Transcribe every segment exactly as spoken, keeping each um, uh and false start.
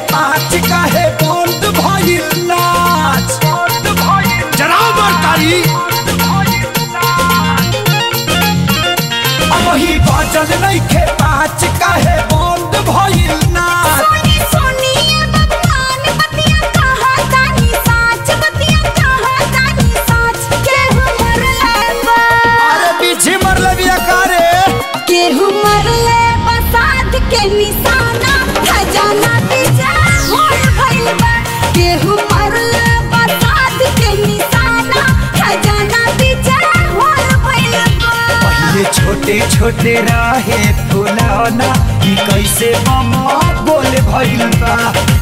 पाँच काहे बंद भइल नाच जराओ बरकारी अब ही बजल नइखे पाँच काहे बंद भइल नाच निशाना खजाना पीछे होल भइल बा केहू मरले बसात के निशाना खजाना पीछे होल भइल बा पहिले छोटे छोटे रहे फुलौना ई कैसे मामा बोल भइल बा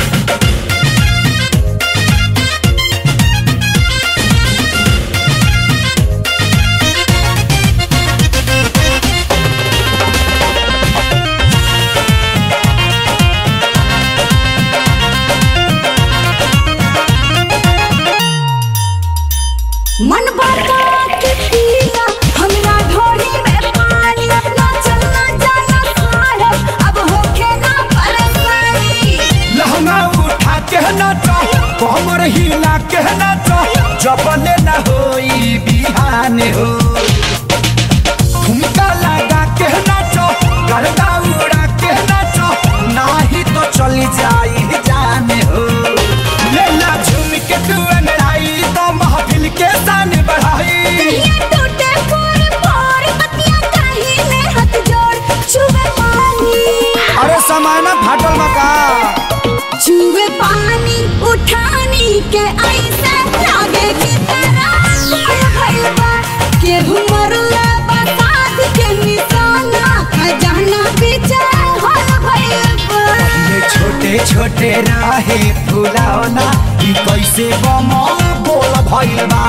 मन बता के पिया हमरा ढोली में पानी ना चलना जाना सारा अब होके ना परेशानी लहंगा उठा के नाचो कमर हिला के नाचो जबले ना होई बिहान हो ठुमका लगा के नाचो गर्दा उड़ा के नाचो नाही तो चली जाई जाने हो लेला झूम के तू अंगड़ाई तो महफिल के शान बढ़ाई टूटे फोड़ फोड़ बतिया कहीं में हाथ जोड़ छुए पानी अरे समाना फाटल मका छुए पानी उठानी के ऐसे लागे की तरह होल भइल बा केहू मरले बसात के निशाना खजाना पीछे होल भइल बा छोटे छोटे रहे फुलौना ई कैसे बमा बोल भइल बा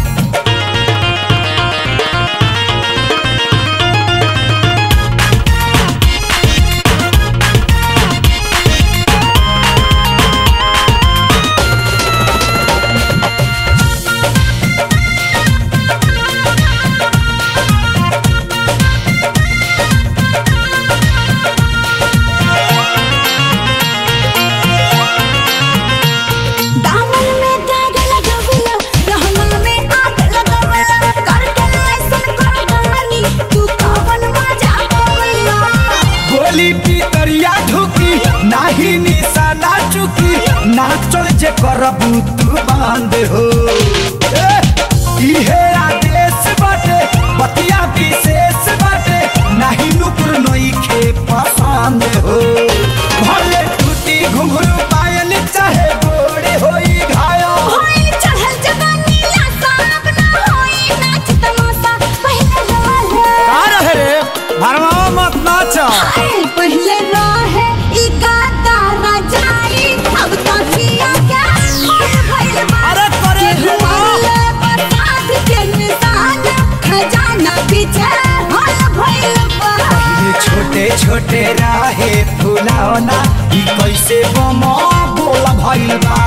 दामन में दाग लगावला रहमल में आग लगावला करके ऐसन करगानी तू कवन मजा पावला गोली पितरिया ढुकी नाही निशाना चुकी नाचल जे करबू तू बांध हो ए, इहे आदेश बाटे बतिया विशेष बाटे नाही नुपुर नइखे पसंद हो भले टूटी घुंघरू पायल चाहे गोड़े होई घायल होई चढ़ल जवानी ला साहब ना होई नाच तमाशा पहले रहे का रहे रे भरमावा मत नाच हाय पहले रहे ई गाता राजाई अब तो किया क्या होल भइल बा अरे करे केहू मरले बसात के निशाना खजाना पीछे होल भइल बा छोटे छोटे रहे फुलौना ई कैसे बमा बोल भइल बा